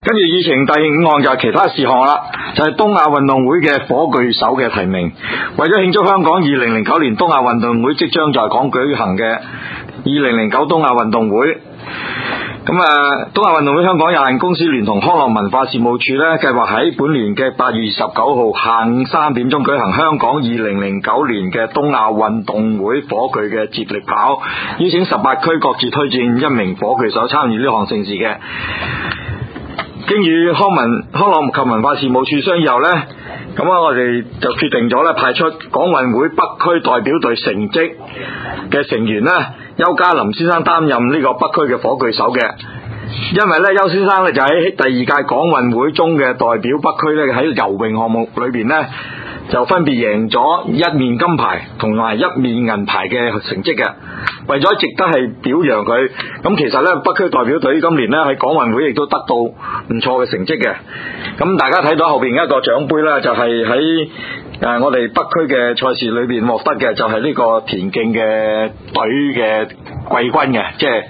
跟住議程第5項就係其他事項啦，就係東亞運動會嘅火炬手嘅提名。為咗慶祝香港2009年東亞運動會即將在港舉行嘅2009東亞運動會，東亞運動會香港有限公司聯同康樂文化事務處呢，計劃喺本年嘅8月29號下午3點鐘舉行香港2009年嘅東亞運動會火炬嘅接力跑，邀請18區各自推薦1名火炬手參與呢項盛事嘅。經與康樂及文化事務處商議後呢，我哋就決定咗派出港運會北區代表隊成績嘅成員呢，邱家林先生擔任呢個北區嘅火炬手嘅。因為呢，邱先生呢就喺第2屆港運會中嘅代表北區呢，喺游泳項目裏邊呢，就分別贏咗1面金牌同埋1面銀牌嘅成績嘅。為咗值得係表揚佢，咁其實呢，北區代表隊今年呢喺港運會亦都得到唔錯嘅成績嘅。咁大家睇到後邊一個獎杯呢，就係喺我哋北區嘅賽事裏邊獲得嘅，就係呢個田徑嘅隊嘅季軍嘅，即係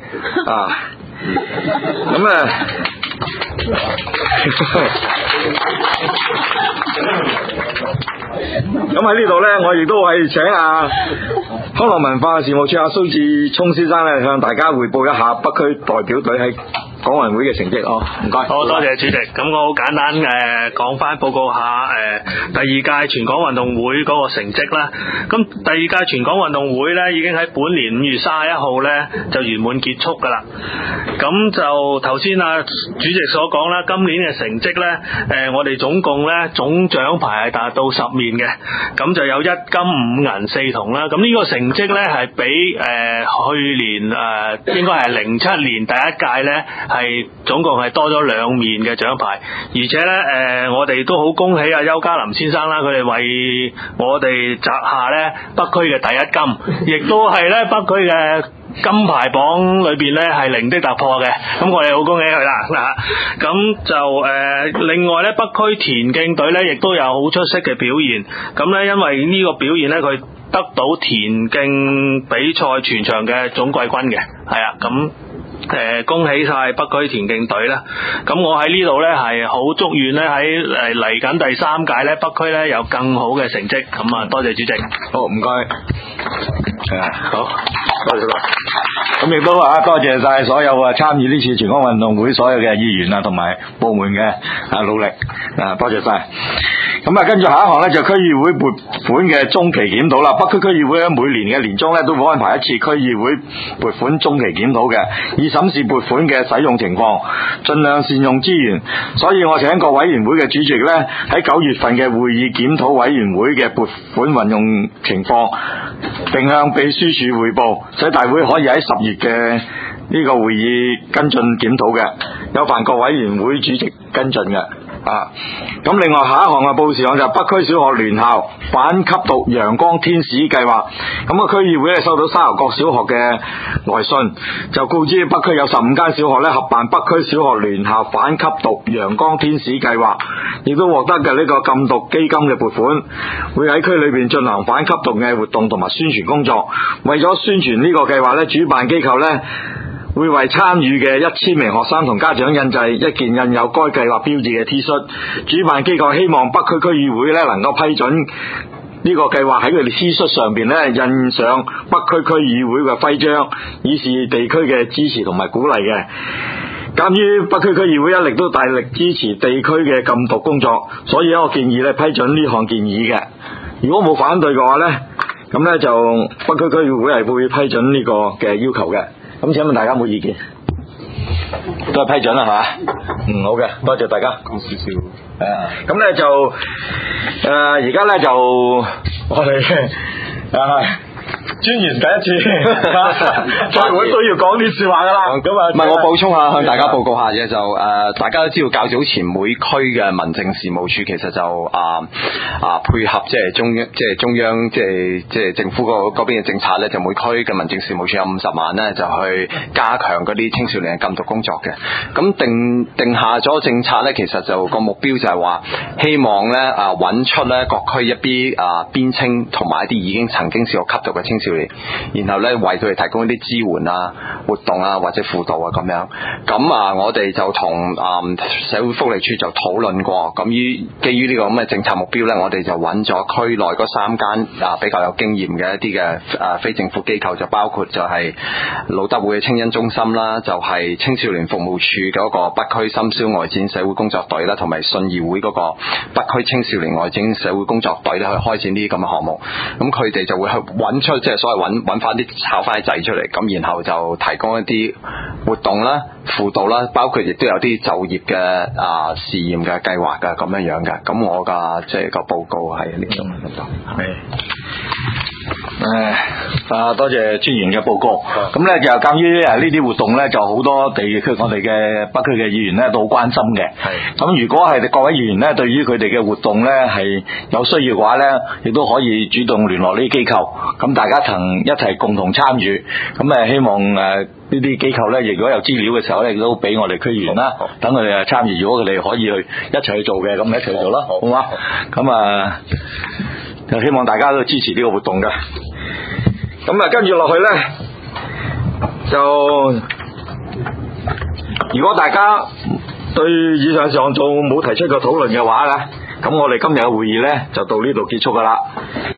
咁喺呢度呢，我亦都係請康樂文化事務處蘇志聰先生呢，向大家匯報一下北區代表隊喺港運會嘅成績。唔該。 好多謝主席。咁我好簡單講翻報告下第2屆全港運動會嗰個成績啦。咁第2屆全港運動會呢，已經喺本年5月31號呢就圓滿結束噶啦。咁就頭先主席所講啦，今年嘅成績呢，我哋總共呢總獎牌係達到10面嘅，咁就有1金5銀4銅啦。咁呢個成績呢，係比去年應該係07年第1屆呢，係總共係多咗2面嘅獎牌，而且呢，我哋都好恭喜邱家林先生啦，佢哋為我哋摘下呢北區嘅第1金，亦都係呢北區嘅金牌榜裏邊呢係零的突破嘅，咁我哋好恭喜佢啦。咁就另外呢，北區田徑隊呢亦都有好出色嘅表現，咁呢，因為呢個表現呢，佢得到田徑比賽全場嘅總季軍嘅，係啊，咁恭喜晒北區田徑隊啦！咁我喺呢度呢係好祝願呢喺嚟緊第3屆呢北區呢有更好嘅成績，咁多謝主席。 好，唔該。好，多謝。咁亦都多謝晒所有參與呢次全港運動會所有嘅議員同埋部門嘅努力，多謝晒。咁跟住下一項呢，就區議會撥款嘅中期檢討啦。北區區議會每年嘅年中呢都會安排一次區議會撥款中期檢討嘅，以審視撥款嘅使用情況，盡量善用資源。所以我請各委員會嘅主席呢，喺9月份嘅會議檢討委員會嘅撥款運用情況，並向秘書處匯報，使大會可以喺10月嘅呢個會議跟進檢討嘅，有煩各委員會主席跟進嘅。咁另外下一項嘅報事項就係北區小學聯校反吸毒陽光天使計劃。咁區議會收到沙頭角小學嘅來信，就告知北區有15間小學合辦北區小學聯校反吸毒陽光天使計劃，亦都獲得嘅呢個禁毒基金嘅撥款，會喺區裏邊進行反吸毒嘅活動同埋宣傳工作。為咗宣傳呢個計劃呢，主辦機構呢會為參與嘅1000名學生同家長印製一件印有該計劃標誌嘅 T 恤。主辦機構希望北區區議會能夠批准呢個計劃喺佢哋 T 恤上邊印上北區區議會嘅徽章，以示地區嘅支持同埋鼓勵嘅。鑒於北區區議會一直都大力支持地區嘅禁毒工作，所以我建議批准呢項建議嘅。如果冇反對嘅話呢，咁就北區區議會係會批准呢個嘅要求嘅。咁請問大家有冇意見？都係批准啦，係嘛？好嘅，多謝大家。講少少。咁就而家就我哋專員第一次開會都要講啲說話噶啦。咁唔係，我補充下，向大家報告下啫。就大家都知道較早前每區嘅民政事務處其實就配合即係中央即係政府嗰邊嘅政策咧，就每區嘅民政事務處有50萬咧，就去加強嗰啲青少年嘅禁毒工作嘅。咁定下咗政策咧，其實就個目標就係話希望咧揾出咧各區一啲邊青同埋一啲已經曾經試過吸毒嘅青少年，然後咧為佢哋提供一啲支援啊、活動啊或者輔導啊咁樣。咁啊，我哋就同社會福利處就討論過，咁基於呢個咁嘅政策目標咧，我哋就揾咗區內嗰3間比較有經驗嘅一啲嘅非政府機構，就包括就係路德會嘅青恩中心啦，就係青少年服務處嗰個北區深宵外展社會工作隊啦，同埋信義會嗰個北區青少年外展社會工作隊咧，去開展呢啲咁嘅項目。咁佢哋就會去揾出即係所謂揾翻啲炒翻啲仔出嚟，咁然後就提供一啲活動啦、輔導啦，包括亦都有啲就業嘅試驗嘅計劃嘅咁樣嘅。咁我嘅即係個報告係呢種咁多。 多謝專員嘅報告。咁咧就鑑於呢啲活動咧，就好多地區我哋嘅北區嘅議員咧都好關心嘅。咁如果係各位議員咧對於佢哋嘅活動咧係有需要嘅話咧，亦都可以主動聯絡呢啲機構，咁大家一齊共同參與。咁希望呢啲機構咧，如果有資料嘅時候咧，亦都俾我哋區議員啦，等佢哋參與。如果佢哋可以一齊去做嘅，咁一齊去做啦，好嘛？咁就希望大家都支持呢個活動嘅。咁跟住落去咧，就如果大家對以上上述冇提出過討論嘅話咧，咁我哋今日嘅會議咧就到呢度結束噶啦。